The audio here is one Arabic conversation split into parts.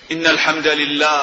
إن الحمد لله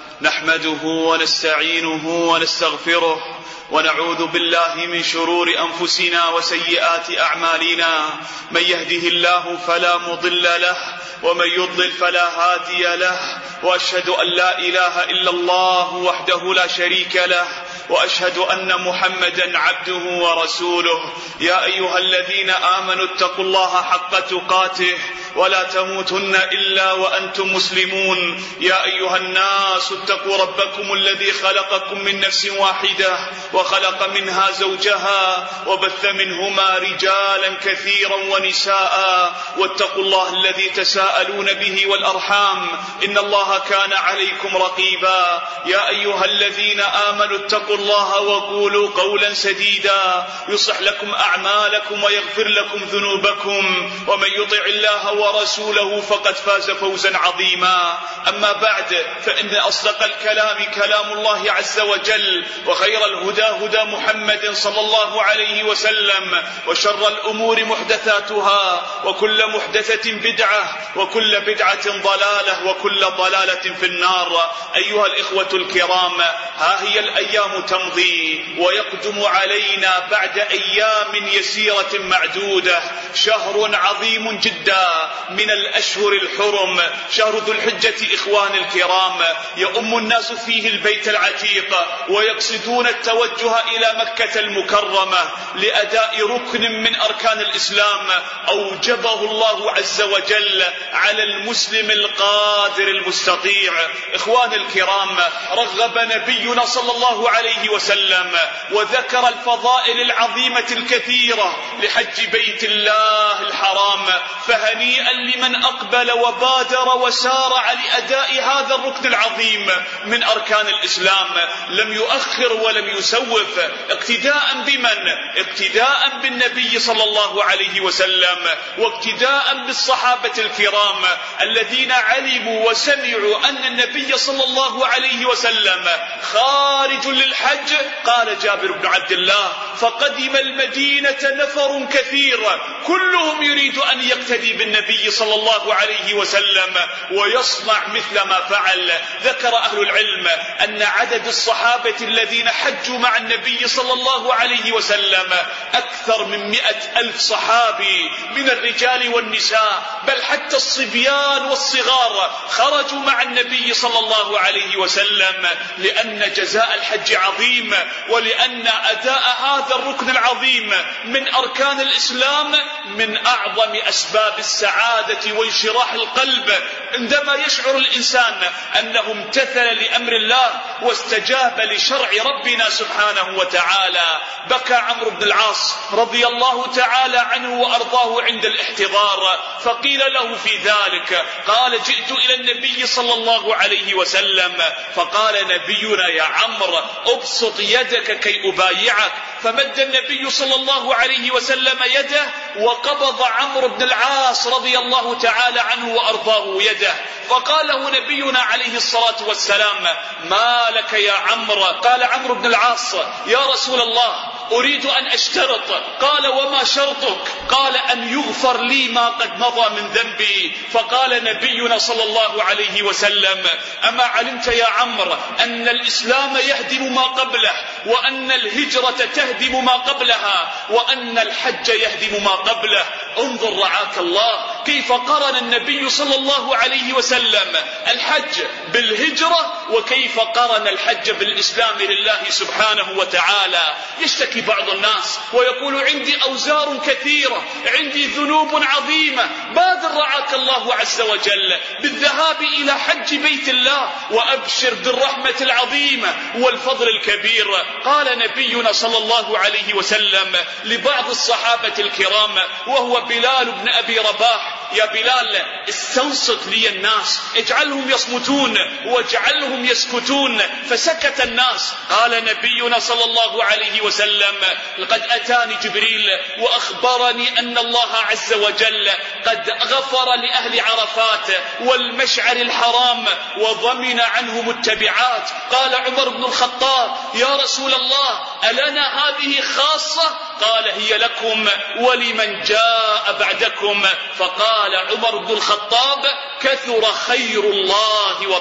نحمده ونستعينه ونستغفره ونعوذ بالله من شرور أنفسنا وسيئات أعمالنا. من يهده الله فلا مضل له ومن يضلل فلا هادي له، وأشهد أن لا إله إلا الله وحده لا شريك له، وأشهد أن محمدا عبده ورسوله. يا أيها الذين آمنوا اتقوا الله حق تقاته ولا تموتن إلا وأنتم مسلمون. يا أيها الناس اتقوا ربكم الذي خلقكم من نفس واحدة وخلق منها زوجها وبث منهما رجالا كثيرا ونساء، واتقوا الله الذي تساءلون به والأرحام إن الله كان عليكم رقيبا. يا أيها الذين آمنوا اتقوا الله وقولوا قولا سديدا يصلح لكم أعمالكم ويغفر لكم ذنوبكم، ومن يطع الله ورسوله فقد فاز فوزا عظيما. أما بعد، فإن أصدق الكلام كلام الله عز وجل، وخير الهدى هدى محمد صلى الله عليه وسلم، وشر الأمور محدثاتها، وكل محدثة بدعة، وكل بدعة ضلالة، وكل ضلالة في النار. أيها الإخوة الكرام، ها هي الأيام تمضي ويقدم علينا بعد أيام يسيرة معدودة شهر عظيم جدا من الأشهر الحرم، شهر ذو الحجة. إخوان الكرام، يؤم الناس فيه البيت العتيق ويقصدون التوجه إلى مكة المكرمة لأداء ركن من أركان الإسلام أوجبه الله عز وجل على المسلم القادر المستطيع. إخوان الكرام، رغب نبينا صلى الله عليه وسلم وذكر الفضائل العظيمة الكثيرة لحج بيت الله الحرام، فهنيئا لمن أقبل وبادر وسارع لأداء هذا الركن العظيم من أركان الإسلام، لم يؤخر ولم يسوف، اقتداء بمن؟ اقتداء بالنبي صلى الله عليه وسلم، واقتداء بالصحابة الكرام الذين علموا وسمعوا أن النبي صلى الله عليه وسلم خارج للحج. قال جابر بن عبد الله: فقدم المدينة نفر كثير كلهم يريد أن يقتدي بالنبي صلى الله عليه وسلم ويصنع مثل ما فعل. ذكر أهل العلم أن عدد الصحابة الذين حجوا مع النبي صلى الله عليه وسلم أكثر من 100,000 صحابي من الرجال والنساء، بل حتى الصبيان والصغار خرجوا مع النبي صلى الله عليه وسلم، لأن جزاء الحج عظيم، ولأن أداء هذا الركن العظيم من أركان الإسلام من أعظم أسباب السعادة وانشراح القلب. عندما يشعر الإنسان أنه امتثل لأمر الله واستجاب لشرع ربنا سبحانه وتعالى. بكى عمرو بن العاص رضي الله تعالى عنه وأرضاه عند الاحتضار، فقيل له في ذلك، قال: جئت إلى النبي صلى الله عليه وسلم فقال نبينا: يا عمرو ابسط يدك كي أبايعك. فمد النبي صلى الله عليه وسلم يده وقبض عمرو بن العاص رضي الله تعالى عنه وأرضاه يده، فقال له نبينا عليه الصلاة والسلام: ما لك يا عمرو؟ قال عمرو بن العاص: يا رسول الله، أريد أن أشترط. قال: وما شرطك؟ قال: أن يغفر لي ما قد مضى من ذنبي. فقال نبينا صلى الله عليه وسلم: أما علمت يا عمرو أن الإسلام يهدم ما قبله، وأن الهجرة تهدم ما قبلها، وأن الحج يهدم ما قبله؟ انظر رعاك الله كيف قرن النبي صلى الله عليه وسلم الحج بالهجرة، وكيف قرن الحج بالإسلام لله سبحانه وتعالى. يشتكي بعض الناس ويقول: عندي أوزار كثيرة، عندي ذنوب عظيمة. بادر رعاك الله عز وجل بالذهاب إلى حج بيت الله، وأبشر بالرحمة العظيمة والفضل الكبير. قال نبينا صلى الله عليه وسلم لبعض الصحابة الكرام وهو بلال بن أبي رباح: يا بلال، استنصت لي الناس، اجعلهم يصمتون واجعلهم يسكتون. فسكت الناس. قال نبينا صلى الله عليه وسلم: لقد أتاني جبريل وأخبرني أن الله عز وجل قد غفر لأهل عرفات والمشعر الحرام وضمن عنهم التبعات. قال عمر بن الخطاب: يا رسول الله، ألنا هذه خاصة؟ قال: هي لكم ولمن جاء بعدكم. فقال عمر بن الخطاب: كثر خير الله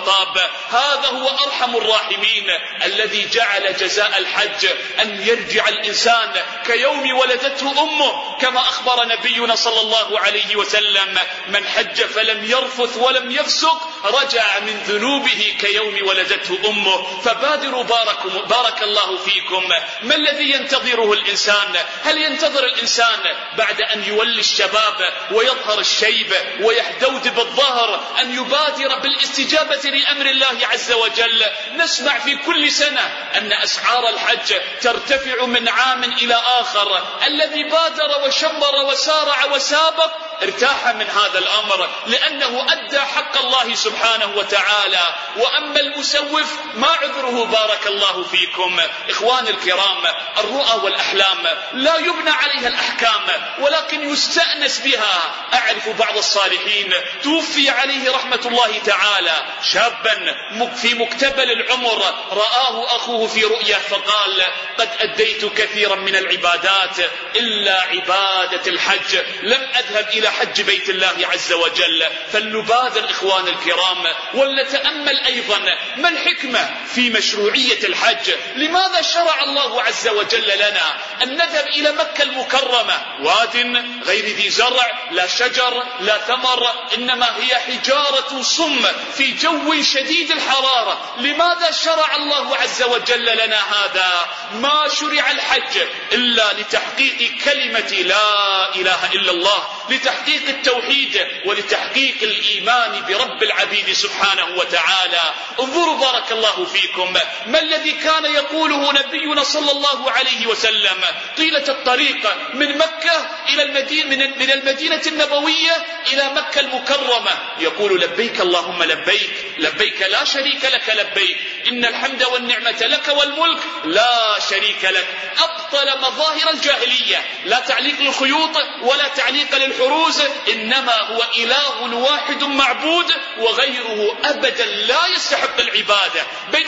الخطاب: هذا هو أرحم الراحمين الذي جعل جزاء الحج أن يرجع الإنسان كيوم ولدته أمه، كما أخبر نبينا صلى الله عليه وسلم: من حج فلم يرفث ولم يفسق رجع من ذنوبه كيوم ولدته أمه. فبادروا بارك الله فيكم. ما الذي ينتظره الإنسان؟ هل ينتظر الإنسان بعد أن يولي الشباب ويظهر الشيب ويحدود بالظهر أن يبادر بالاستجابة لأمر الله عز وجل؟ نسمع في كل سنة أن أسعار الحج ترتفع من عام إلى آخر. الذي بادر وشمر وسارع وسابق ارتاح من هذا الأمر لأنه أدى حق الله سبحانه وتعالى. وأما المسوف ما عذره بارك الله فيكم. إخوان الكرام، الرؤى والأحلام لا يبنى عليها الأحكام ولكن يستأنس بها. أعرف بعض الصالحين توفي عليه رحمة الله تعالى شابا في مقتبل العمر رآه أخوه في رؤيا فقال: قد أديت كثيرا من العبادات إلا عبادة الحج، لم أذهب إلى حج بيت الله عز وجل. فلنبادر إخوان الكرام ولنتأمل أيضا ما الحكمة في مشروعية الحج. لماذا شرع الله عز وجل لنا أن نذهب إلى مكة المكرمة؟ واد غير ذي زرع، لا شجر لا ثمر، إنما هي حجارة صم في جو شديد الحرارة. لماذا شرع الله عز وجل لنا هذا؟ ما شرع الحج إلا لتحقيق كلمة لا إله إلا الله، لتحقيق التوحيد ولتحقيق الإيمان برب العبيد سبحانه وتعالى. انظروا بارك الله فيكم ما الذي كان يقوله نبينا صلى الله عليه وسلم طيلة الطريق من مكة إلى من المدينة النبوية إلى مكة المكرمة. يقول: لبيك اللهم لبيك، لبيك لا شريك لك لبيك، إن الحمد والنعمة لك والملك لا شريك لك. أبطل مظاهر الجاهلية، لا تعليق للخيوط ولا تعليق للحروز، إنما هو إله واحد معبود وغيره أبدا لا يستحق العبادة.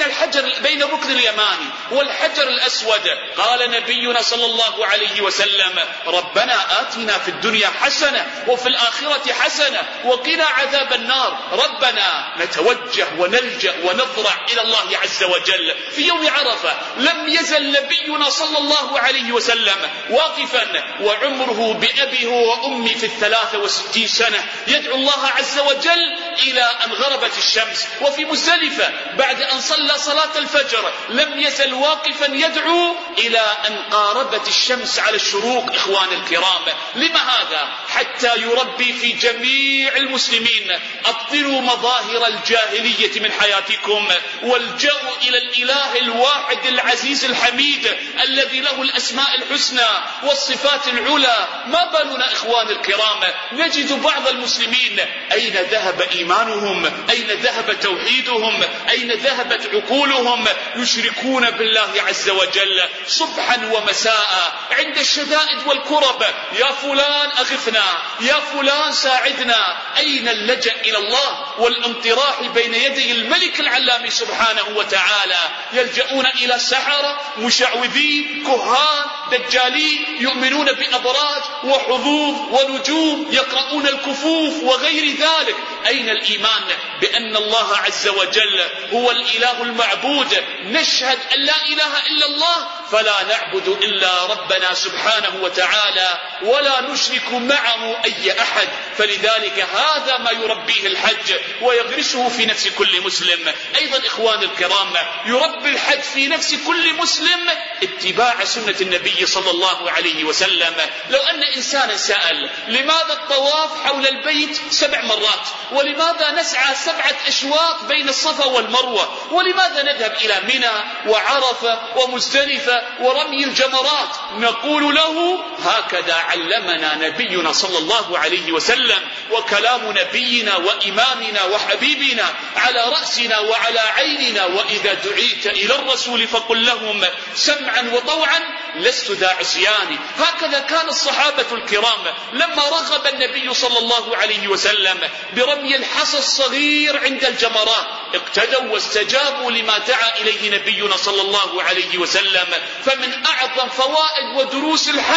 بين الركن اليماني والحجر الأسود قال نبينا صلى الله عليه وسلم: ربنا آتنا في الدنيا حسنة وفي الآخرة حسنة وقنا عذاب النار. ربنا نتوجه ونلجأ ونضرع إلى الله عز وجل. في يوم عرفة لم يزل نبينا صلى الله عليه وسلم واقفا وعمره بأبيه وأمي في 63 سنة يدعو الله عز وجل إلى أن غربت الشمس. وفي مزدلفة بعد أن صلى صلاة الفجر لم يزل واقفا يدعو إلى أن قاربت الشمس على الشروق. إخوان الكرام، لما هذا؟ حتى يربي في جميع المسلمين: أبطلوا مظاهر الجاهلية من حياتكم والجأوا إلى الإله الواحد العزيز الحميد الذي له الأسماء الحسنى والصفات العلى. ما بالنا إخوان الكرام نجد بعض المسلمين أين ذهب إيمانهم؟ أين ذهب توحيدهم؟ أين ذهبت عقولهم؟ يشركون بالله عز وجل صبحا ومساء عند الشدائد والكرب: يا فلان أغثنا، يا فلان ساعدنا. أين اللجأ إلى الله والانطراح بين يدي الملك العلام سبحانه وتعالى؟ يلجؤون إلى سحرة، مشعوذين، كهان، دجالين، يؤمنون بأبراج وحظوظ ونجوم، يقرؤون الكفوف وغير ذلك. أين الإيمان بأن الله عز وجل هو الإله المعبود؟ نشهد أن لا إله إلا الله فلا نعبد إلا ربنا سبحانه وتعالى ولا نشرك معه أي أحد. فلذلك هذا ما يربيه الحج ويغرسه في نفس كل مسلم. أيضا إخوان الكرام، يربي الحج في نفس كل مسلم اتباع سنة النبي صلى الله عليه وسلم. لو أن إنسانا سأل: لماذا الطواف حول البيت 7 مرات؟ ولماذا نسعى 7 أشواط بين الصفا والمروة؟ ولماذا نذهب إلى منى وعرفة ومزدلفة ورمي الجمرات؟ نقول له: هكذا علمنا نبينا صلى الله عليه وسلم، وكلام نبينا وإمامنا وحبيبنا على رأسنا وعلى عيننا. وإذا دعيت إلى الرسول فقل لهم سمعا وطوعا لست ذا عصيان. هكذا كان الصحابة الكرام لما رغب النبي صلى الله عليه وسلم برمي الحصى الصغير عند الجمرات اقتدوا واستجابوا لما دعا إليه نبينا صلى الله عليه وسلم. فمن أعظم فوائد ودروس الحج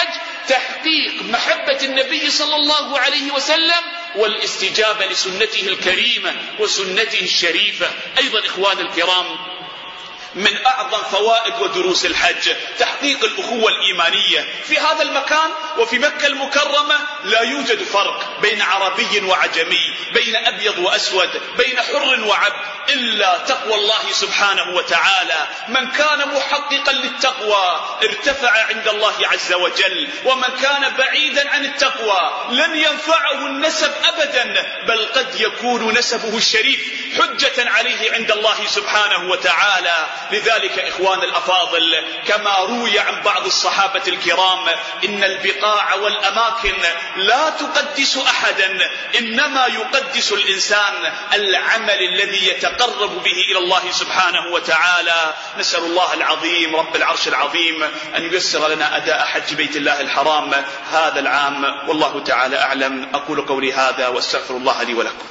تحقيق محبة النبي صلى الله عليه وسلم والاستجابة لسنته الكريمة وسنته الشريفة. أيضا إخوان الكرام، من أعظم فوائد ودروس الحج تحقيق الأخوة الإيمانية. في هذا المكان وفي مكة المكرمة لا يوجد فرق بين عربي وعجمي، بين أبيض وأسود، بين حر وعبد، إلا تقوى الله سبحانه وتعالى. من كان محققا للتقوى ارتفع عند الله عز وجل، ومن كان بعيدا عن التقوى لن ينفعه النسب أبدا، بل قد يكون نسبه الشريف حجة عليه عند الله سبحانه وتعالى. لذلك إخوان الأفاضل، كما روي عن بعض الصحابة الكرام، إن البقاع والأماكن لا تقدس أحدا، إنما يقدس الإنسان العمل الذي يتقرب به إلى الله سبحانه وتعالى. نسأل الله العظيم رب العرش العظيم أن ييسر لنا أداء حج بيت الله الحرام هذا العام، والله تعالى أعلم. أقول قولي هذا واستغفر الله لي ولكم.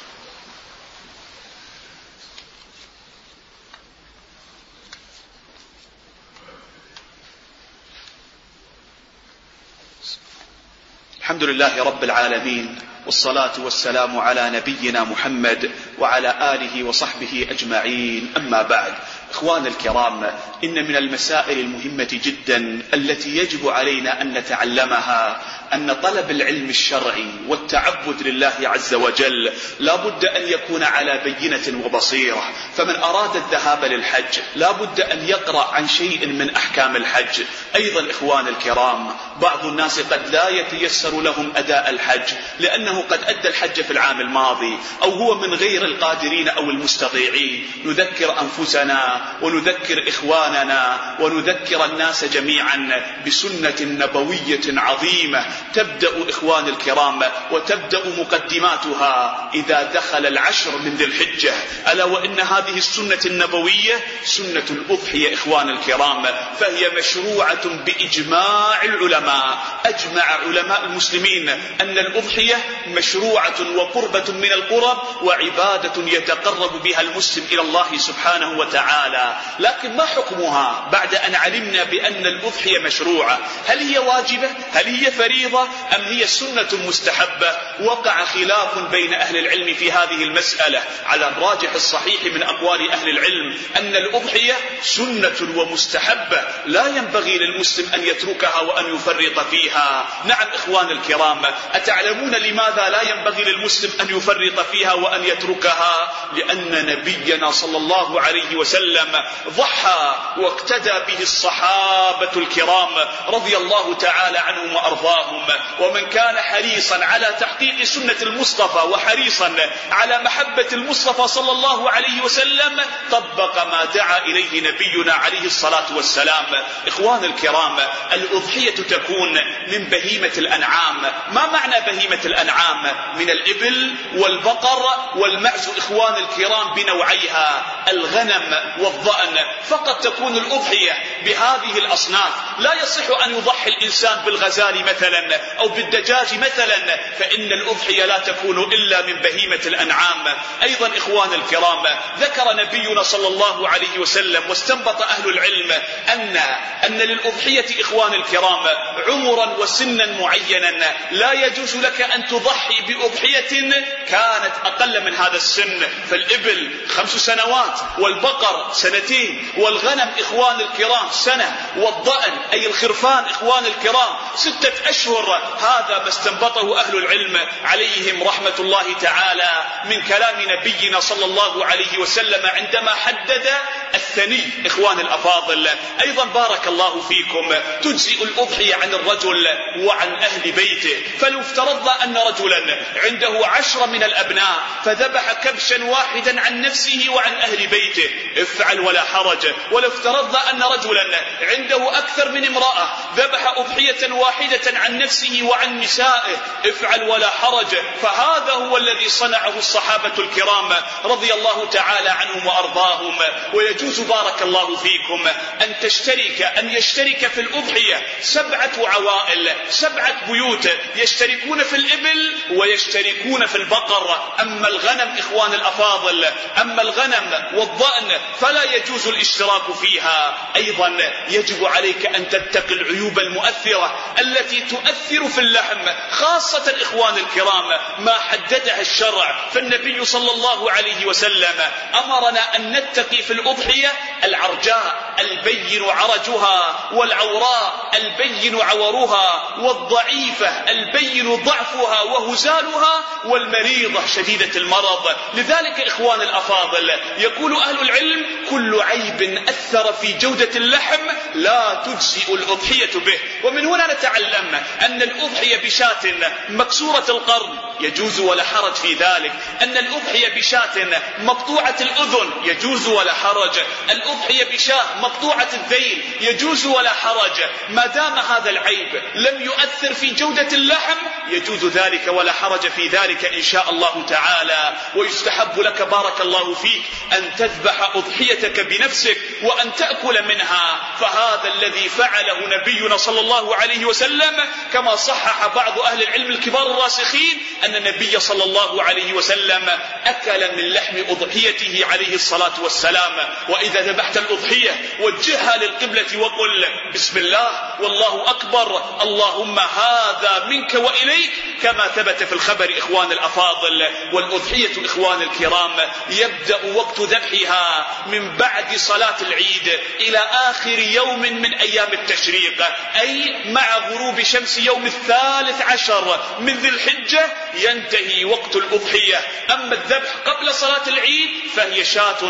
الحمد لله رب العالمين، والصلاة والسلام على نبينا محمد وعلى آله وصحبه أجمعين. أما بعد، إخوان الكرام، إن من المسائل المهمة جدا التي يجب علينا أن نتعلمها أن طلب العلم الشرعي والتعبد لله عز وجل لا بد أن يكون على بينة وبصيرة. فمن أراد الذهاب للحج لا بد أن يقرأ عن شيء من أحكام الحج. أيضا إخوان الكرام، بعض الناس قد لا يتيسر لهم أداء الحج لأنه قد أدى الحج في العام الماضي، أو هو من غير القادرين أو المستطيعين. نذكر أنفسنا ونذكر إخواننا ونذكر الناس جميعا بسنة نبوية عظيمة تبدأ إخوان الكرام وتبدأ مقدماتها إذا دخل العشر من ذي الحجة، ألا وإن هذه السنة النبوية سنة الأضحية إخوان الكرام، فهي مشروعة بإجماع العلماء. أجمع علماء المسلمين أن الأضحية مشروعة وقربة من القرب وعبادة يتقرب بها المسلم إلى الله سبحانه وتعالى. لكن ما حكمها بعد أن علمنا بأن الأضحية مشروعة؟ هل هي واجبة؟ هل هي فريضة؟ أم هي سنة مستحبة؟ وقع خلاف بين أهل العلم في هذه المسألة. على الراجح الصحيح من أقوال أهل العلم أن الأضحية سنة ومستحبة، لا ينبغي للمسلم أن يتركها وأن يفرط فيها. نعم إخوان الكرام، أتعلمون لماذا لا ينبغي للمسلم أن يفرط فيها وأن يتركها؟ لأن نبينا صلى الله عليه وسلم ضحى واقتدى به الصحابة الكرام رضي الله تعالى عنهم وأرضاهم. ومن كان حريصا على تحقيق سنة المصطفى وحريصا على محبة المصطفى صلى الله عليه وسلم طبق ما دعا إليه نبينا عليه الصلاة والسلام. إخوان الكرام، الأضحية تكون من بهيمة الأنعام. ما معنى بهيمة الأنعام؟ من الإبل والبقر والمعز إخوان الكرام بنوعيها، الغنم والضأن. فقط تكون الأضحية بهذه الأصناف. لا يصح أن يضحي الإنسان بالغزال مثلا أو بالدجاج مثلا، فإن الأضحية لا تكون إلا من بهيمة الأنعام. أيضا إخوان الكرام، ذكر نبينا صلى الله عليه وسلم واستنبط أهل العلم أن للأضحية إخوان الكرام عمرا وسنا معينا، لا يجوز لك أن تضحي بأضحية كانت أقل من هذا السن. فالإبل 5 سنوات، والبقر 2 والغنم إخوان الكرام 1 سنة، والضأن أي الخرفان إخوان الكرام 6 أشهر. هذا ما استنبطه أهل العلم عليهم رحمة الله تعالى من كلام نبينا صلى الله عليه وسلم عندما حدد الثني إخوان الأفاضل. أيضا بارك الله فيكم، تجزئ الأضحية عن الرجل وعن أهل بيته. فلو افترضنا أن رجلا عنده 10 من الأبناء فذبح كبشا واحدا عن نفسه وعن أهل بيته، افعل ولا حرج. ولو افترضنا أن رجلا عنده أكثر من امرأة ذبح أضحية واحدة عن نفسه وعن نسائه، افعل ولا حرج. فهذا هو الذي صنعه الصحابة الكرام رضي الله تعالى عنهم وأرضاهم. ويجوز بارك الله فيكم أن يشترك في الأضحية 7 عوائل، 7 بيوت يشتركون في الإبل ويشتركون في البقر. أما الغنم إخوان الأفاضل أما الغنم والضأن فلا يجوز الاشتراك فيها. أيضا يجب عليك أن تتقي العيوب المؤثرة التي تؤثر في اللحم، خاصة إخوان الكرام ما حددها الشرع. فالنبي صلى الله عليه وسلم أمرنا أن نتقي في الأضحية العرجاء البين عرجها، والعوراء البين عورها، والضعيفة البين ضعفها وهزالها، والمريضة شديدة المرض. لذلك إخوان الأفاضل يقول أهل العلم كل عيب أثر في جودة اللحم لا تجزئ الأضحية به. ومن هنا نتعلم أن الأضحية بشاة مكسورة القرن يجوز ولا حرج في ذلك، أن الأضحية بشاة مقطوعة الأذن يجوز ولا حرج، الأضحية بشاة مقطوعة الذيل يجوز ولا حرج، ما دام هذا العيب لم يؤثر في جودة اللحم يجوز ذلك ولا حرج في ذلك إن شاء الله تعالى. ويستحب لك بارك الله فيك أن تذبح أضحيتك بنفسك وأن تأكل منها، فهذا الذي فعله نبينا صلى الله عليه وسلم، كما صحح بعض أهل العلم الكبار الراسخين أن النبي صلى الله عليه وسلم أكل من لحم أضحيته عليه الصلاة والسلام. وإذا ذبحت الأضحية وجهها للقبلة وقل بسم الله والله أكبر اللهم هذا منك وإليك، كما ثبت في الخبر إخوان الأفاضل. والأضحية إخوان الكرام يبدأ وقت ذبحها من بعد صلاة العيد إلى آخر يوم من أيام التشريق، أي مع غروب شمس يوم 13 من ذي الحجة ينتهي وقت الأضحية. أما الذبح قبل صلاة العيد فهي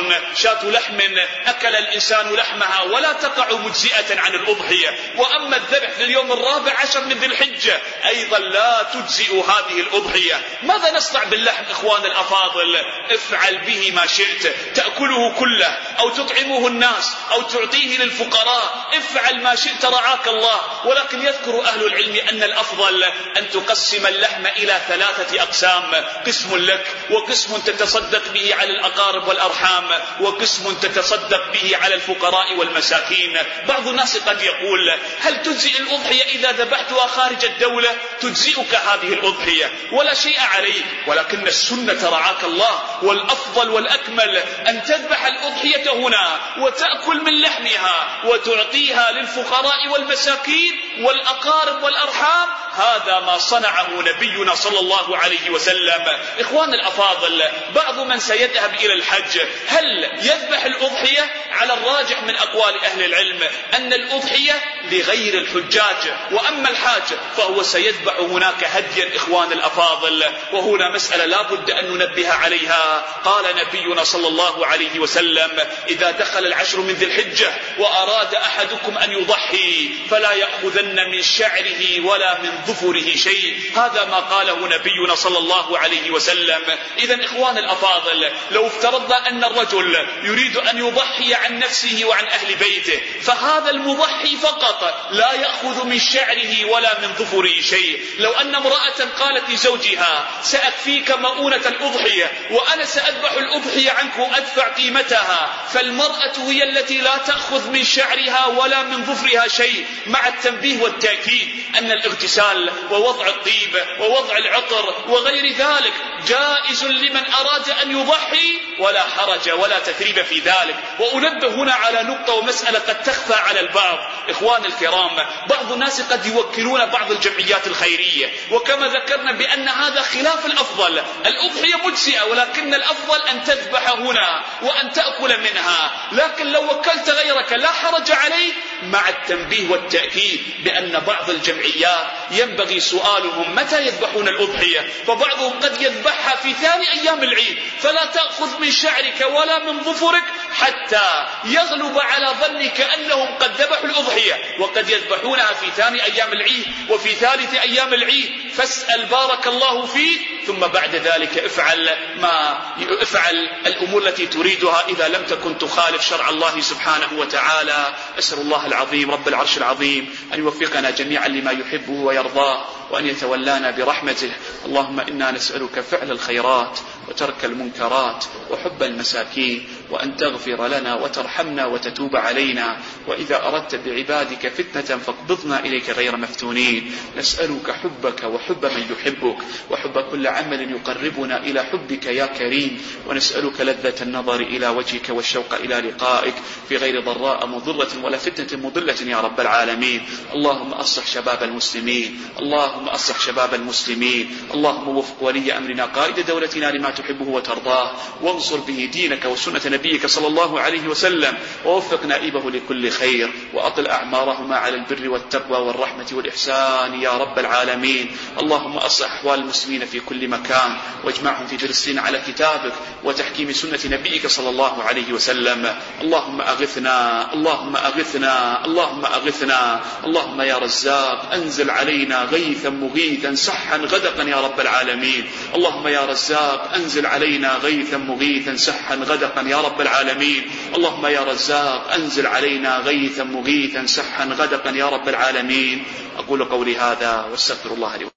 شاة لحم أكل الإنسان لحمها ولا تقع مجزئة عن الأضحية. وأما الذبح في اليوم 14 من ذي الحجة أيضا لا تجزئ هذه الأضحية. ماذا نصنع باللحم إخوان الأفاضل؟ افعل به ما شئت، تأكله كله أو تطعمه الناس أو تعطيه للفقراء، افعل ما شئت رعاك الله. ولكن يذكر أهل العلم أن الأفضل أن تقسم اللحم إلى 3 أقسام، قسم لك وقسم تتصدق به على الأقارب والأرحام وقسم تتصدق به على الفقراء والمساكين. بعض الناس قد يقول هل تجزئ الأضحية إذا ذبحتها خارج الدولة؟ تجزئك هذه الأضحية ولا شيء عليك، ولكن السنة رعاك الله والأفضل والأكمل أن تذبح الأضحية هنا وتأكل من لحمها وتعطيها للفقراء والمساكين والأقارب والأرحام. هذا ما صنعه نبينا صلى الله عليه وسلم. إخوان الأفاضل بعض من سيذهب إلى الحج هل يذبح الأضحية؟ على الراجح من أقوال أهل العلم أن الأضحية لغير الحجاج، وأما الحاج فهو سيذبح هناك هديا إخوان الأفاضل. وهنا مسألة لا بد أن ننبه عليها. قال نبينا صلى الله عليه وسلم إذا دخل العشر من ذي الحجة وأراد أحدكم أن يضحي فلا يأخذن من شعره ولا من ظفره شيء. هذا ما قاله نبينا صلى الله عليه وسلم. إذن إخوان الأفاضل لو افترضنا أن الرجل يريد أن يضحي عن نفسه وعن أهل بيته فهذا المضحي فقط لا يأخذ من شعره ولا من ظفره شيء. لو أن امرأة قالت لزوجها سأكفيك مؤونة الأضحية وأنا سأذبح الأضحية عنك وأدفع قيمتها، فالمرأة هي التي لا تأخذ من شعرها ولا من ظفرها شيء، مع التنبيه والتأكيد أن الاغتسال ووضع الطيب ووضع العطر وغير ذلك جائز لمن أراد أن يضحي ولا حرج ولا تثريب في ذلك. وأنبه هنا على نقطة ومسألة قد تخفى على البعض. إخوان الكرام بعض الناس قد يوكلون بعض الجمعيات الخيرية، وكما ذكرنا بأن هذا خلاف الأفضل. الأضحية مجزئة ولكن الأفضل أن تذبح هنا وأن تأكل منها، لكن لو وكلت غيرك لا حرج عليه، مع التنبيه والتأكيد بأن بعض الجمعيات ينبغي سؤالهم متى يذبحون الأضحية، فبعضهم قد يذبحها في ثاني أيام العيد فلا تأخذ من شعرك ولا من ظفرك حتى يغلب على ظنك أنهم قد ذبحوا الأضحية، وقد يذبحونها في ثاني أيام العيد وفي ثالث أيام العيد. فاسأل بارك الله فيه، ثم بعد ذلك افعل الأمور التي تريدها إذا لم تكن تخالف شرع الله سبحانه وتعالى. أسأل الله العظيم رب العرش العظيم أن يوفقنا جميعا لما يحبه ويرضاه وأن يتولانا برحمته. اللهم إنا نسألك فعل الخيرات وترك المنكرات وحب المساكين وأن تغفر لنا وترحمنا وتتوب علينا، وإذا أردت بعبادك فتنة فاقبضنا إليك غير مفتونين. نسألك حبك وحب من يحبك وحب كل عمل يقربنا إلى حبك يا كريم، ونسألك لذة النظر إلى وجهك والشوق إلى لقائك في غير ضراء مضرة ولا فتنة مضلة يا رب العالمين. اللهم أصلح شباب المسلمين، اللهم أصلح شباب المسلمين، اللهم وفق ولي أمرنا قائد دولتنا لما تحبه وترضاه، وانصر به دينك وسنة نبيك صلى الله عليه وسلم، ووفق نائبه لكل خير، وأطل أعمارهما على البر والتقوى والرحمة والإحسان يا رب العالمين. اللهم أصلح أحوال المسلمين في كل مكان، واجمعهم في فلسطين على كتابك وتحكيم سنة نبيك صلى الله عليه وسلم. اللهم أغثنا، اللهم أغثنا، اللهم أغثنا. اللهم يا رزاق أنزل علينا غيثا مغيثا سحا غدقا يا رب العالمين. اللهم يا رزاق أنزل علينا غيثا مغيثا سحا غدقا يا رب العالمين. اللهم يا رزاق أنزل علينا غيثا مغيثا سحا غدقا يا رب العالمين. أقول قولي هذا واستغفر الله لي.